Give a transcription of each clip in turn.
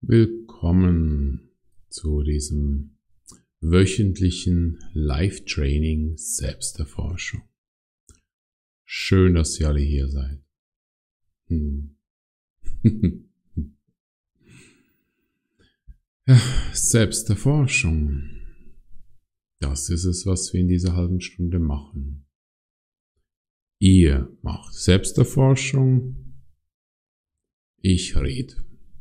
Willkommen zu diesem wöchentlichen Live-Training Selbsterforschung. Schön, dass ihr alle hier seid. Ja, Selbsterforschung. Das ist es, was wir in dieser halben Stunde machen. Ihr macht Selbsterforschung. Ich rede.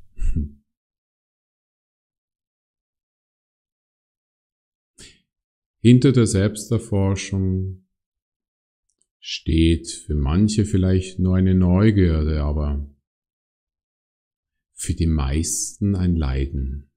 Hinter der Selbsterforschung steht für manche vielleicht nur eine Neugierde, aber für die meisten ein Leiden.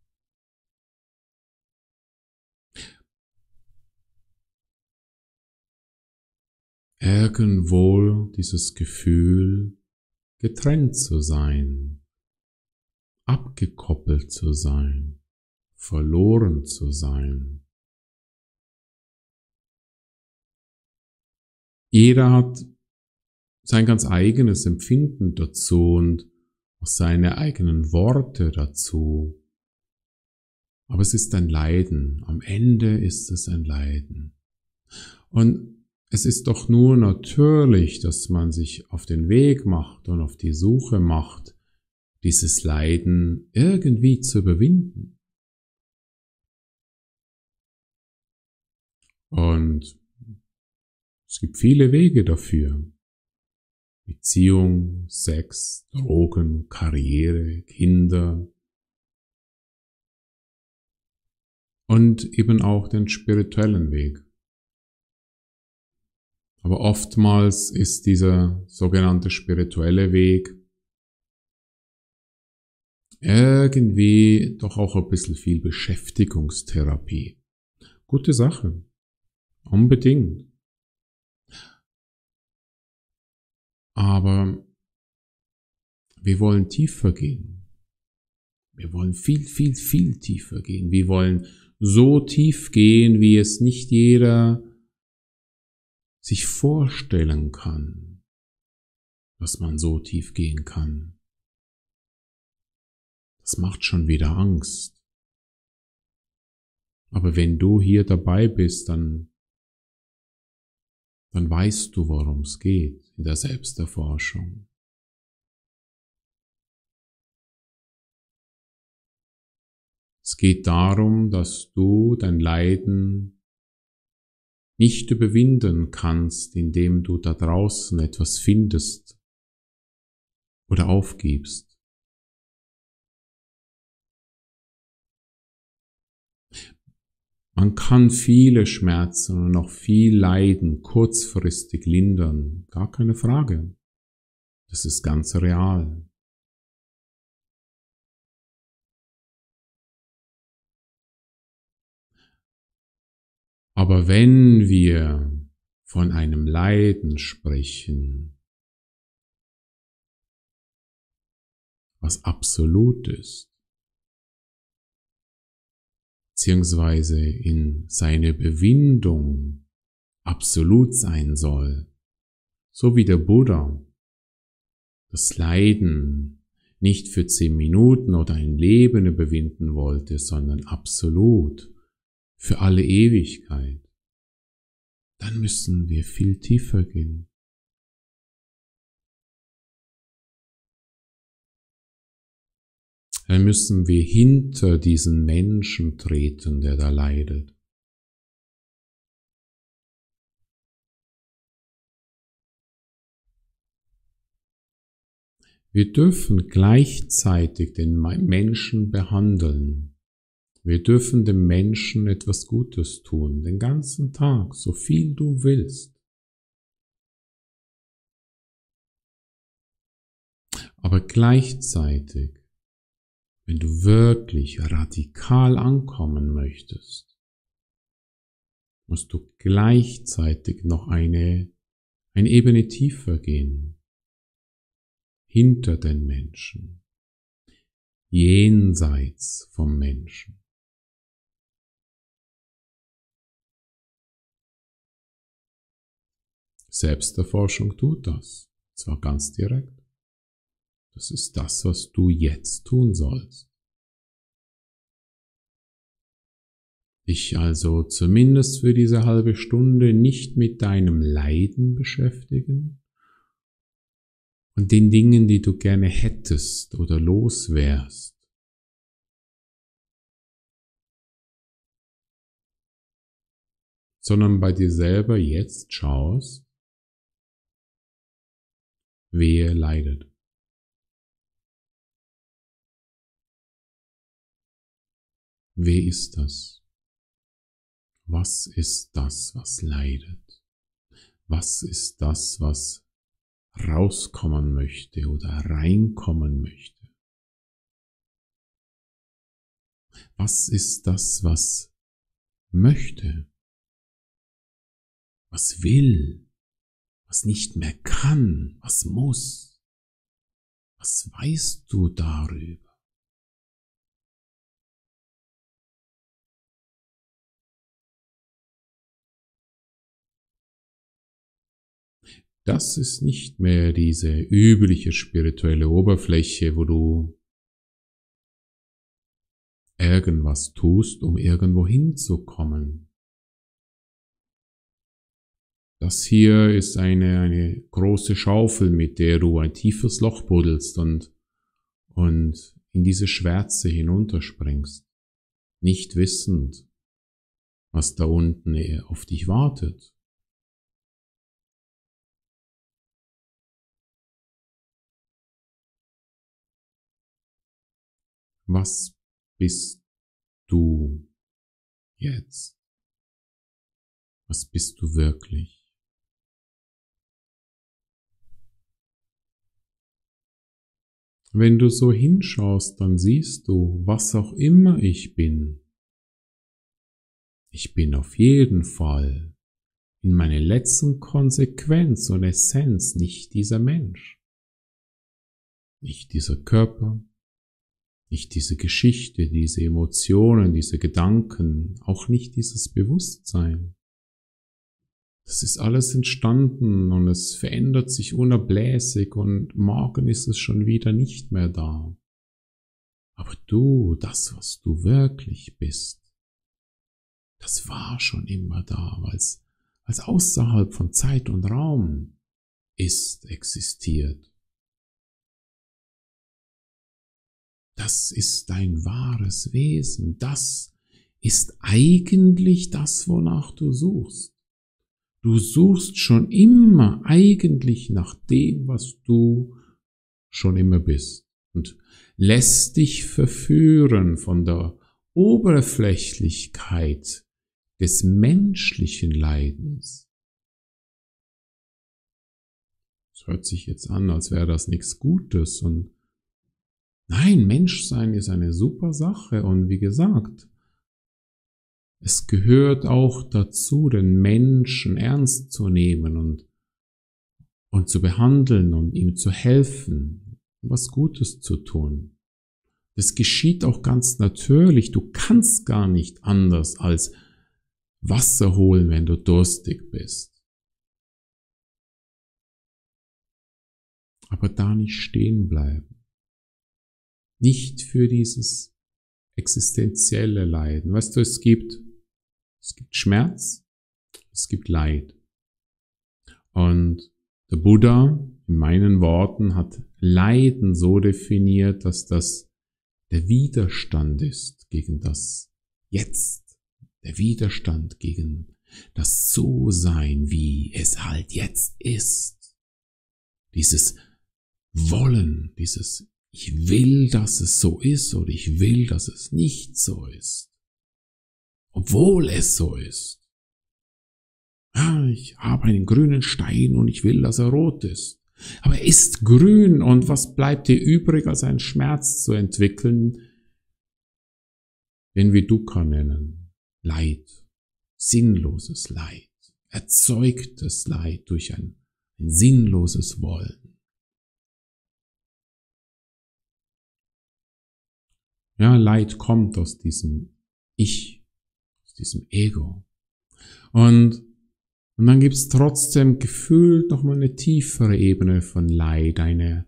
Irgendwo dieses Gefühl, getrennt zu sein, abgekoppelt zu sein, verloren zu sein. Jeder hat sein ganz eigenes Empfinden dazu und auch seine eigenen Worte dazu. Aber es ist ein Leiden. Am Ende ist es ein Leiden. Und es ist doch nur natürlich, dass man sich auf den Weg macht und auf die Suche macht, dieses Leiden irgendwie zu überwinden. Und es gibt viele Wege dafür. Beziehung, Sex, Drogen, Karriere, Kinder und eben auch den spirituellen Weg. Aber oftmals ist dieser sogenannte spirituelle Weg irgendwie doch auch ein bisschen viel Beschäftigungstherapie. Gute Sache. Unbedingt. Aber wir wollen tiefer gehen. Wir wollen viel tiefer gehen. Wir wollen so tief gehen, wie es nicht jeder sich vorstellen kann, dass man so tief gehen kann. Das macht schon wieder Angst. Aber wenn du hier dabei bist, dann weißt du, worum es geht in der Selbsterforschung. Es geht darum, dass du dein Leiden nicht überwinden kannst, indem du da draußen etwas findest oder aufgibst. Man kann viele Schmerzen und auch viel Leiden kurzfristig lindern, gar keine Frage. Das ist ganz real. Aber wenn wir von einem Leiden sprechen, was absolut ist, beziehungsweise in seine Überwindung absolut sein soll, so wie der Buddha das Leiden nicht für 10 Minuten oder ein Leben überwinden wollte, sondern absolut für alle Ewigkeit, dann müssen wir viel tiefer gehen. Dann müssen wir hinter diesen Menschen treten, der da leidet. Wir dürfen gleichzeitig den Menschen behandeln. Wir dürfen dem Menschen etwas Gutes tun, den ganzen Tag, so viel du willst. Aber gleichzeitig, wenn du wirklich radikal ankommen möchtest, musst du gleichzeitig noch eine Ebene tiefer gehen, hinter den Menschen, jenseits vom Menschen. Selbsterforschung tut das, zwar ganz direkt. Das ist das, was du jetzt tun sollst. dich also zumindest für diese halbe Stunde nicht mit deinem Leiden beschäftigen und den Dingen, die du gerne hättest oder los wärst. Sondern bei dir selber jetzt schaust, wer leidet. Wer ist das? Was ist das, was leidet? Was ist das, was rauskommen möchte oder reinkommen möchte? Was ist das, was möchte? Was will? Was nicht mehr kann? Was muss? Was weißt du darüber? Das ist nicht mehr diese übliche spirituelle Oberfläche, wo du irgendwas tust, um irgendwo hinzukommen. Das hier ist eine große Schaufel, mit der du ein tiefes Loch buddelst und in diese Schwärze hinunterspringst, nicht wissend, was da unten auf dich wartet. Was bist du jetzt? Was bist du wirklich? Wenn du so hinschaust, dann siehst du, was auch immer ich bin. Ich bin auf jeden Fall in meiner letzten Konsequenz und Essenz nicht dieser Mensch, nicht dieser Körper, nicht diese Geschichte, diese Emotionen, diese Gedanken, auch nicht dieses Bewusstsein. Das ist alles entstanden und es verändert sich unablässig und morgen ist es schon wieder nicht mehr da. Aber du, das, was du wirklich bist, das war schon immer da, weil es als außerhalb von Zeit und Raum existiert. Das ist dein wahres Wesen. Das ist eigentlich das, wonach du suchst. Du suchst schon immer eigentlich nach dem, was du schon immer bist und lässt dich verführen von der Oberflächlichkeit des menschlichen Leidens. Es hört sich jetzt an, als wäre das nichts Gutes und nein, Menschsein ist eine super Sache und wie gesagt, es gehört auch dazu, den Menschen ernst zu nehmen und zu behandeln und ihm zu helfen, was Gutes zu tun. Das geschieht auch ganz natürlich. Du kannst gar nicht anders als Wasser holen, wenn du durstig bist. Aber da nicht stehen bleiben. Nicht für dieses existenzielle Leiden. Weißt du, es gibt Schmerz, es gibt Leid. Und der Buddha, in meinen Worten, hat Leiden so definiert, dass das der Widerstand ist gegen das Jetzt, der Widerstand gegen das So-Sein, wie es halt jetzt ist. Dieses Wollen, dieses Ich will, dass es so ist oder ich will, dass es nicht so ist. Obwohl es so ist. Ja, ich habe einen grünen Stein und ich will, dass er rot ist. Aber er ist grün und was bleibt dir übrig, als einen Schmerz zu entwickeln, den wir Dukkha nennen? Leid, sinnloses Leid, erzeugtes Leid durch ein sinnloses Wollen. Ja, Leid kommt aus diesem Ich, diesem Ego. Und dann gibt es trotzdem gefühlt nochmal eine tiefere Ebene von Leid, eine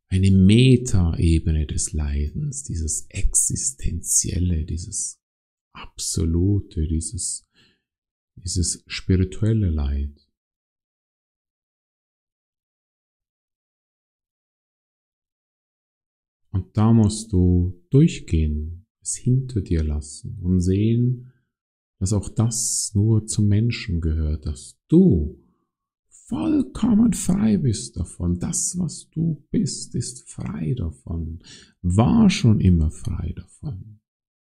Meta-Ebene des Leidens, dieses Existenzielle, dieses absolute, dieses spirituelle Leid. Und da musst du durchgehen, es hinter dir lassen und sehen, dass auch das nur zum Menschen gehört, dass du vollkommen frei bist davon. Das, was du bist, ist frei davon, war schon immer frei davon.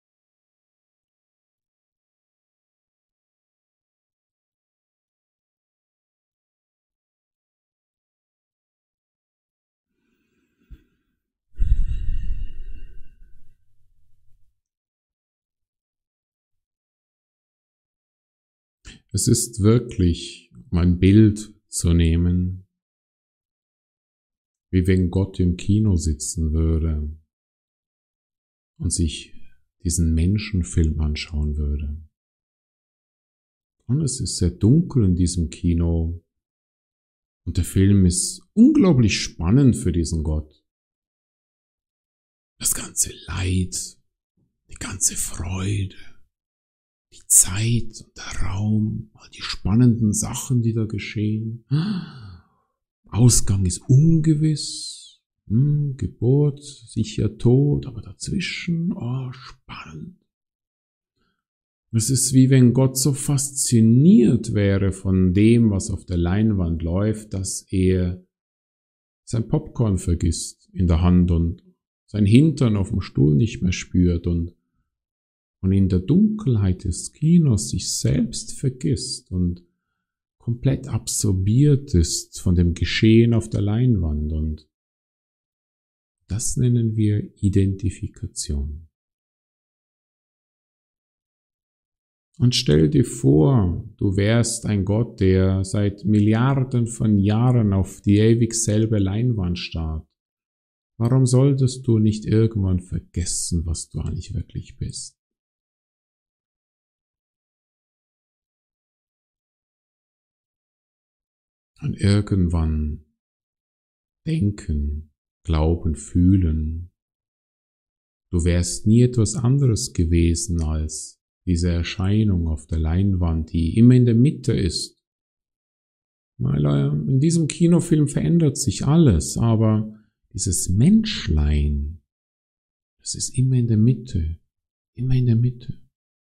Es ist wirklich, um ein Bild zu nehmen, wie wenn Gott im Kino sitzen würde und sich diesen Menschenfilm anschauen würde. Und es ist sehr dunkel in diesem Kino und der Film ist unglaublich spannend für diesen Gott. Das ganze Leid, die ganze Freude, die Zeit und der Raum, all die spannenden Sachen, die da geschehen. Ausgang ist ungewiss, Geburt, sicher Tod, aber dazwischen, spannend. Es ist wie wenn Gott so fasziniert wäre von dem, was auf der Leinwand läuft, dass er sein Popcorn vergisst in der Hand und sein Hintern auf dem Stuhl nicht mehr spürt und in der Dunkelheit des Kinos sich selbst vergisst und komplett absorbiert ist von dem Geschehen auf der Leinwand. Und das nennen wir Identifikation. Und stell dir vor, du wärst ein Gott, der seit Milliarden von Jahren auf die ewig selbe Leinwand starrt. Warum solltest du nicht irgendwann vergessen, was du eigentlich wirklich bist? Und irgendwann denken, glauben, fühlen, du wärst nie etwas anderes gewesen als diese Erscheinung auf der Leinwand, die immer in der Mitte ist. Weil in diesem Kinofilm verändert sich alles, aber dieses Menschlein, das ist immer in der Mitte, immer in der Mitte.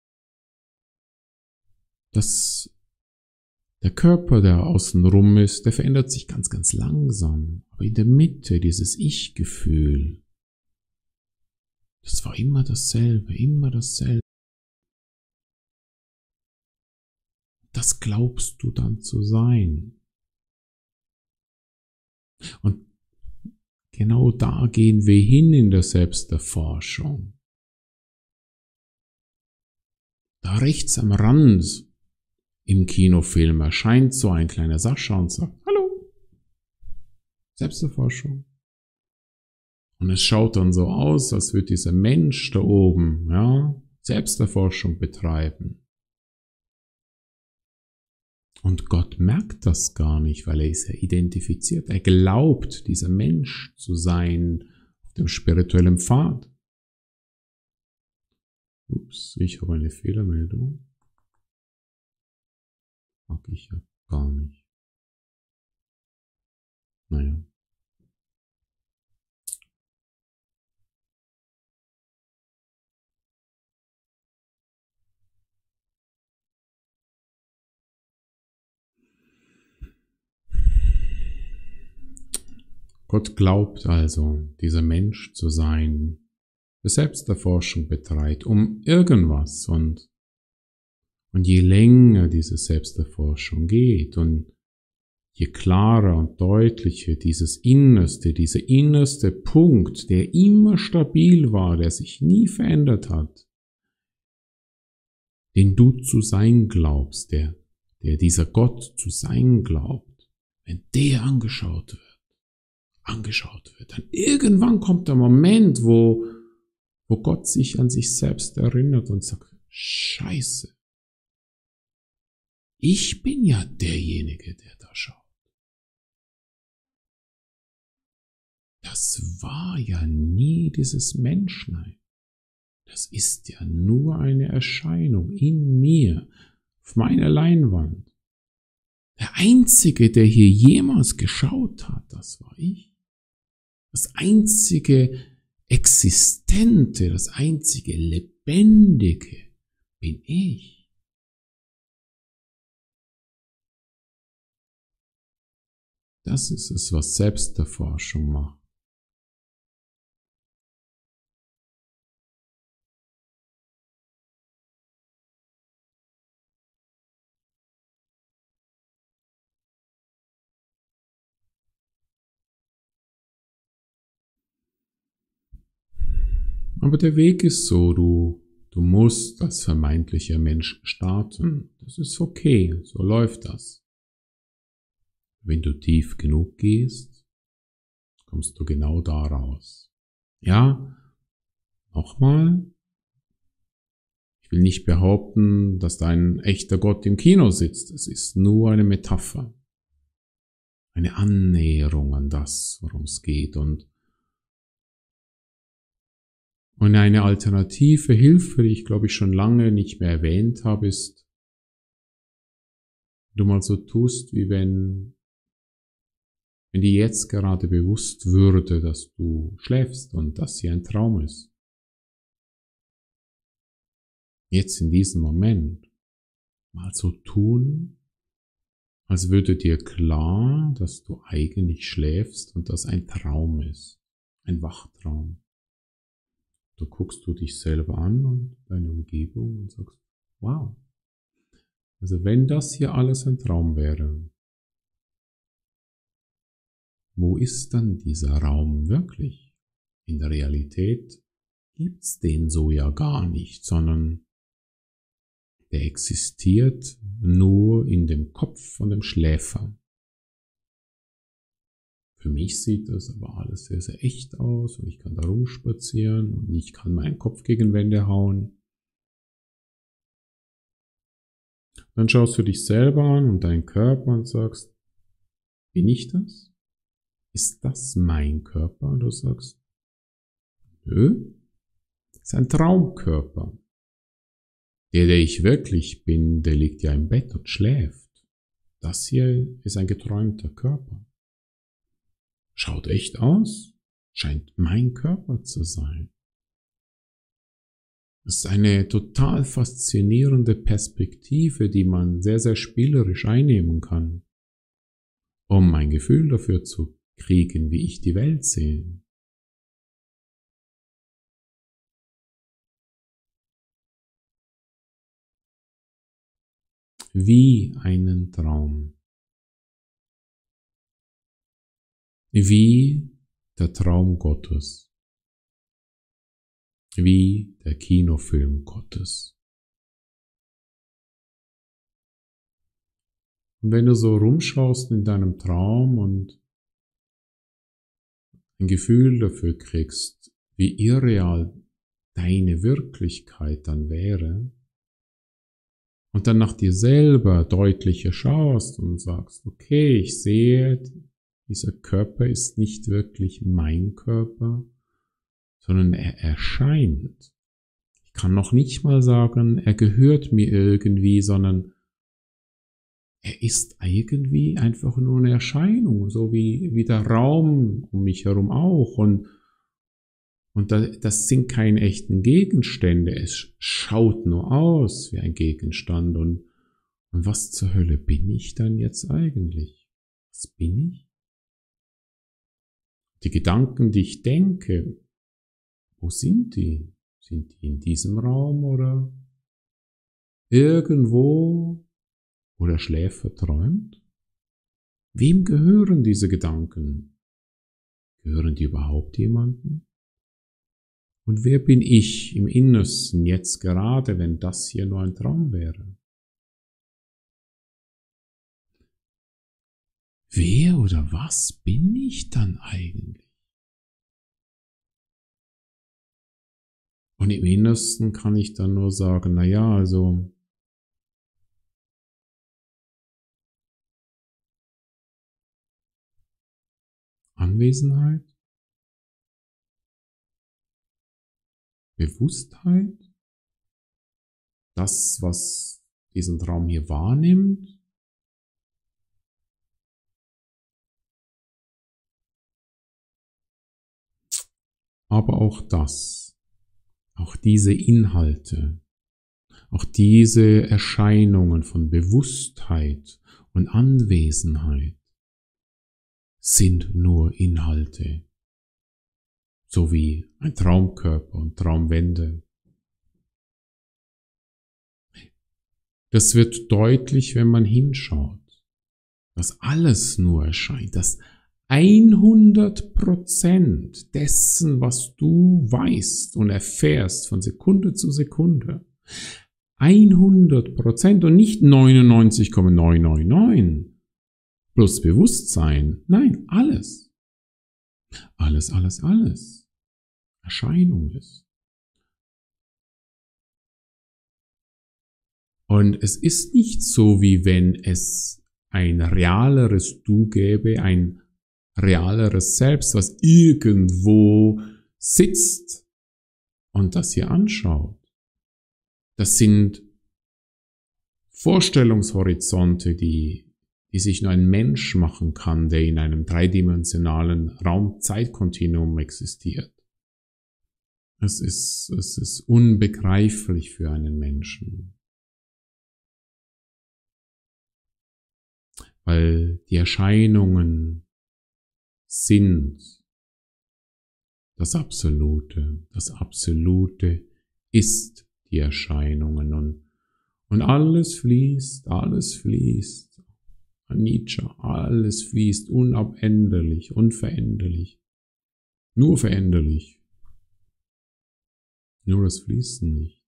Der Körper, der außen rum ist, der verändert sich ganz, ganz langsam. Aber in der Mitte, dieses Ich-Gefühl, das war immer dasselbe, immer dasselbe. Das glaubst du dann zu sein. Und genau da gehen wir hin in der Selbsterforschung. Da rechts am Rand im Kinofilm erscheint so ein kleiner Sascha und sagt, hallo, Selbsterforschung. Und es schaut dann so aus, als würde dieser Mensch da oben, Selbsterforschung betreiben. Und Gott merkt das gar nicht, weil er ist ja identifiziert. Er glaubt, dieser Mensch zu sein auf dem spirituellen Pfad. Ups, ich habe eine Fehlermeldung. Mag ich ja gar nicht. Naja. Gott glaubt also, dieser Mensch zu sein, der Selbsterforschung betreibt, um irgendwas und je länger diese Selbsterforschung geht und je klarer und deutlicher dieser innerste Punkt, der immer stabil war, der sich nie verändert hat, den du zu sein glaubst, der dieser Gott zu sein glaubt, wenn der angeschaut wird, dann irgendwann kommt der Moment, wo Gott sich an sich selbst erinnert und sagt, Scheiße, ich bin ja derjenige, der da schaut. Das war ja nie dieses Menschlein. Das ist ja nur eine Erscheinung in mir, auf meiner Leinwand. Der Einzige, der hier jemals geschaut hat, das war ich. Das einzige Existente, das einzige Lebendige bin ich. Das ist es, was Selbsterforschung macht. Aber der Weg ist so, du musst als vermeintlicher Mensch starten. Das ist okay, so läuft das. Wenn du tief genug gehst, kommst du genau da raus. Ja, nochmal, ich will nicht behaupten, dass da ein echter Gott im Kino sitzt. Es ist nur eine Metapher. Eine Annäherung an das, worum es geht. Und eine alternative Hilfe, die ich glaube ich schon lange nicht mehr erwähnt habe, ist, wenn du mal so tust, wie wenn dir jetzt gerade bewusst würde, dass du schläfst und dass hier ein Traum ist. Jetzt in diesem Moment mal so tun, als würde dir klar, dass du eigentlich schläfst und das ein Traum ist, ein Wachtraum. Da guckst du dich selber an und deine Umgebung und sagst, wow. Also wenn das hier alles ein Traum wäre, wo ist dann dieser Raum wirklich? In der Realität gibt's den so ja gar nicht, sondern der existiert nur in dem Kopf von dem Schläfer. Für mich sieht das aber alles sehr, sehr echt aus und ich kann da rumspazieren und ich kann meinen Kopf gegen Wände hauen. Dann schaust du dich selber an und deinen Körper und sagst, bin ich das? Ist das mein Körper? Und du sagst, nö, das ist ein Traumkörper. Der ich wirklich bin, der liegt ja im Bett und schläft. Das hier ist ein geträumter Körper. Schaut echt aus, scheint mein Körper zu sein. Das ist eine total faszinierende Perspektive, die man sehr, sehr spielerisch einnehmen kann, um ein Gefühl dafür zu kriegen, wie ich die Welt sehe. Wie einen Traum. Wie der Traum Gottes. Wie der Kinofilm Gottes. Und wenn du so rumschaust in deinem Traum und ein Gefühl dafür kriegst, wie irreal deine Wirklichkeit dann wäre, und dann nach dir selber deutlicher schaust und sagst, okay, ich sehe, dieser Körper ist nicht wirklich mein Körper, sondern er erscheint. Ich kann noch nicht mal sagen, er gehört mir irgendwie, sondern er ist irgendwie einfach nur eine Erscheinung, so wie der Raum um mich herum auch. Und das sind keine echten Gegenstände, es schaut nur aus wie ein Gegenstand. Und was zur Hölle bin ich dann jetzt eigentlich? Was bin ich? Die Gedanken, die ich denke, wo sind die? Sind die in diesem Raum oder irgendwo, wo der Schläfer träumt? Wem gehören diese Gedanken? Gehören die überhaupt jemandem? Und wer bin ich im Innersten jetzt gerade, wenn das hier nur ein Traum wäre? Wer oder was bin ich dann eigentlich? Und im Innersten kann ich dann nur sagen, na ja, also Anwesenheit, Bewusstheit, das, was diesen Traum hier wahrnimmt, aber auch das, auch diese Inhalte, auch diese Erscheinungen von Bewusstheit und Anwesenheit sind nur Inhalte, so wie ein Traumkörper und Traumwände. Das wird deutlich, wenn man hinschaut, dass alles nur erscheint, dass 100% dessen, was du weißt und erfährst von Sekunde zu Sekunde, 100% und nicht 99,999 plus Bewusstsein, nein, alles. Alles Erscheinung ist. Und es ist nicht so, wie wenn es ein realeres Du gäbe, ein realeres Selbst, was irgendwo sitzt und das hier anschaut. Das sind Vorstellungshorizonte, die sich nur ein Mensch machen kann, der in einem dreidimensionalen Raum-Zeit-Kontinuum existiert. Es ist unbegreiflich für einen Menschen. Weil die Erscheinungen sind das Absolute. Das Absolute ist die Erscheinungen und alles fließt, Anicca, alles fließt unabänderlich, unveränderlich, nur veränderlich, nur das Fließen nicht.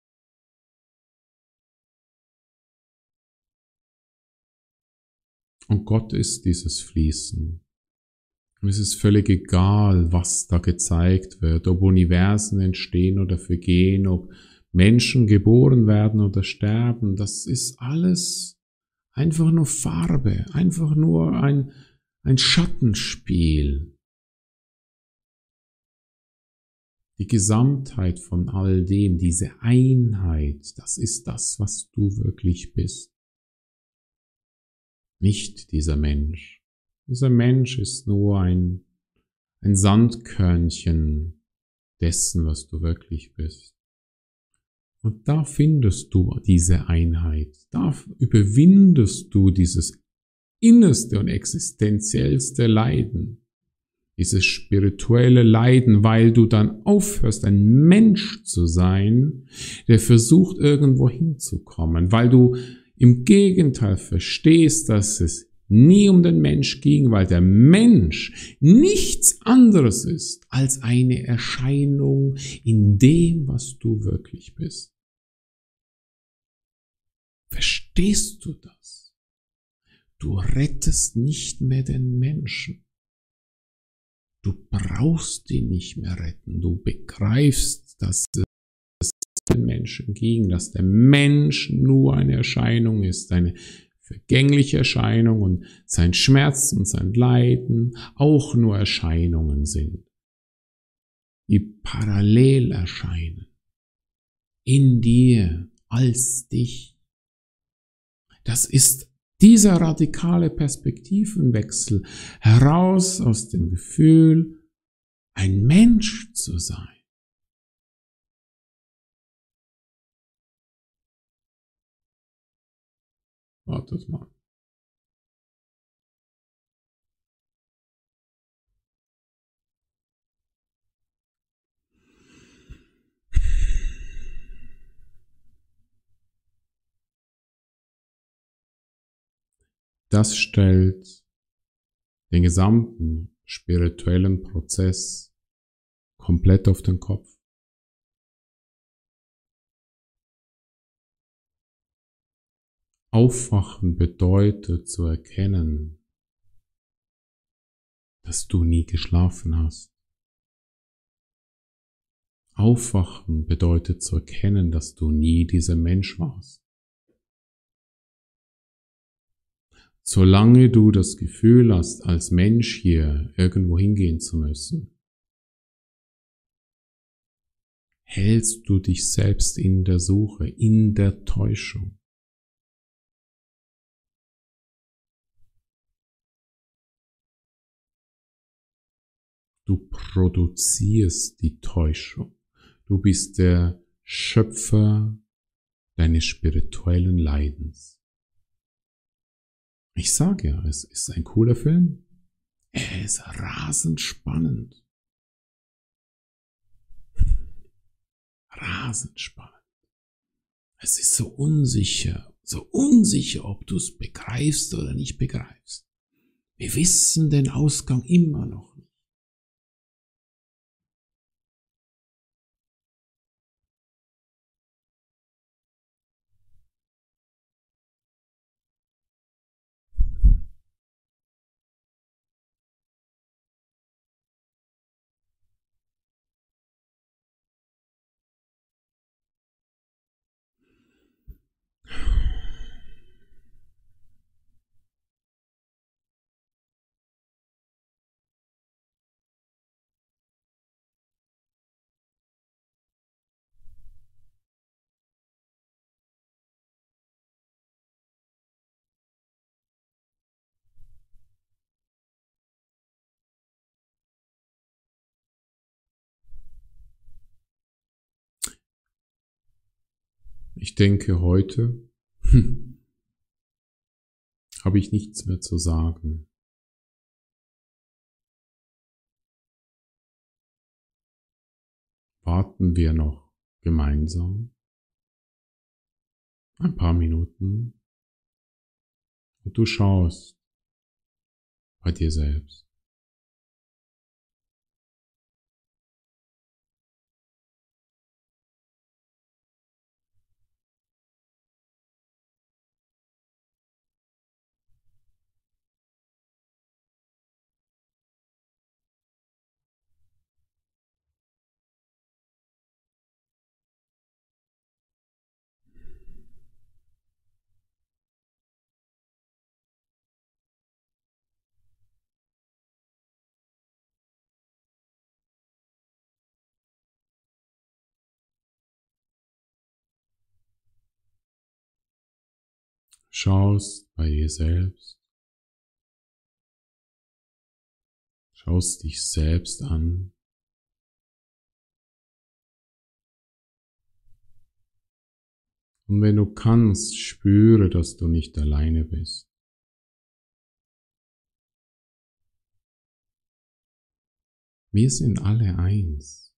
Und Gott ist dieses Fließen. Und es ist völlig egal, was da gezeigt wird, ob Universen entstehen oder vergehen, ob Menschen geboren werden oder sterben. Das ist alles einfach nur Farbe, einfach nur ein Schattenspiel. Die Gesamtheit von all dem, diese Einheit, das ist das, was du wirklich bist. Nicht dieser Mensch. Dieser Mensch ist nur ein Sandkörnchen dessen, was du wirklich bist. Und da findest du diese Einheit. Da überwindest du dieses innerste und existenziellste Leiden. Dieses spirituelle Leiden, weil du dann aufhörst, ein Mensch zu sein, der versucht, irgendwo hinzukommen, weil du im Gegenteil verstehst, dass es nie um den Mensch ging, weil der Mensch nichts anderes ist als eine Erscheinung in dem, was du wirklich bist. Verstehst du das? Du rettest nicht mehr den Menschen. Du brauchst ihn nicht mehr retten. Du begreifst, dass es den Menschen ging, dass der Mensch nur eine Erscheinung ist, eine vergängliche Erscheinung und sein Schmerz und sein Leiden auch nur Erscheinungen sind, die parallel erscheinen, in dir, als dich. Das ist dieser radikale Perspektivenwechsel heraus aus dem Gefühl, ein Mensch zu sein. Wartet mal. Das stellt den gesamten spirituellen Prozess komplett auf den Kopf. Aufwachen bedeutet zu erkennen, dass du nie geschlafen hast. Aufwachen bedeutet zu erkennen, dass du nie dieser Mensch warst. Solange du das Gefühl hast, als Mensch hier irgendwo hingehen zu müssen, hältst du dich selbst in der Suche, in der Täuschung. Du produzierst die Täuschung. Du bist der Schöpfer deines spirituellen Leidens. Ich sage ja, es ist ein cooler Film. Er ist rasend spannend. Rasend spannend. Es ist so unsicher, ob du es begreifst oder nicht begreifst. Wir wissen den Ausgang immer noch nicht. Ich denke, heute habe ich nichts mehr zu sagen. Warten wir noch gemeinsam ein paar Minuten und du schaust bei dir selbst. Schaust bei dir selbst, schaust dich selbst an. Und wenn du kannst, spüre, dass du nicht alleine bist. Wir sind alle eins.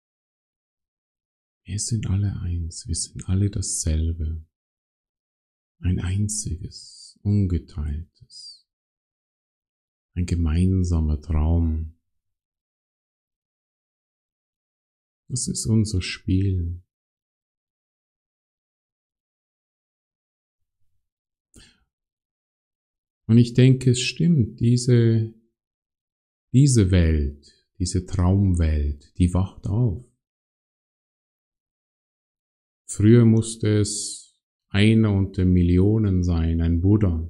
Wir sind alle eins. Wir sind alle dasselbe. Ein einziges, ungeteiltes. Ein gemeinsamer Traum. Das ist unser Spiel. Und ich denke, es stimmt, diese Welt, diese Traumwelt, die wacht auf. Früher musste es einer unter Millionen sein, ein Buddha.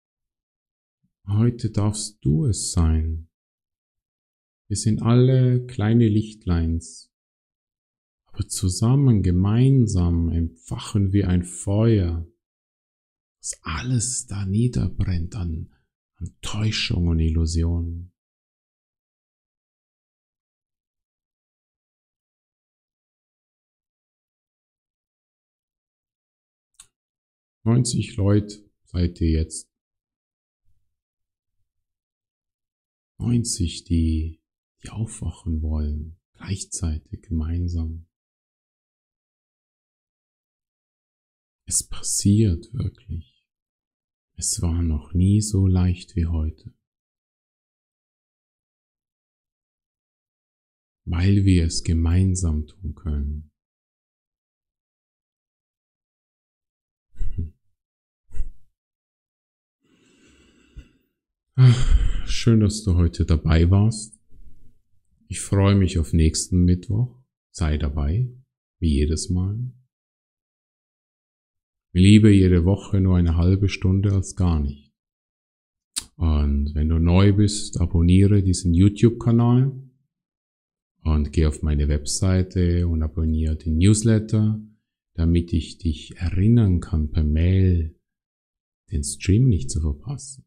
Heute darfst du es sein. Wir sind alle kleine Lichtleins. Aber zusammen, gemeinsam entfachen wir ein Feuer, das alles da niederbrennt an Täuschung und Illusionen. ,90 Leute seid ihr jetzt. 90, die aufwachen wollen, gleichzeitig, gemeinsam. Es passiert wirklich. Es war noch nie so leicht wie heute. Weil wir es gemeinsam tun können. Ach, schön, dass du heute dabei warst. Ich freue mich auf nächsten Mittwoch. Sei dabei, wie jedes Mal. Lieber jede Woche nur eine halbe Stunde als gar nicht. Und wenn du neu bist, abonniere diesen YouTube-Kanal Und geh auf meine Webseite und abonniere den Newsletter, damit ich dich erinnern kann per Mail, den Stream nicht zu verpassen.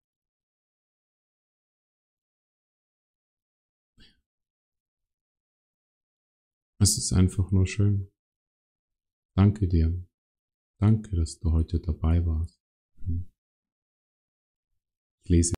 Es ist einfach nur schön. Danke dir. Danke, dass du heute dabei warst. Ich lese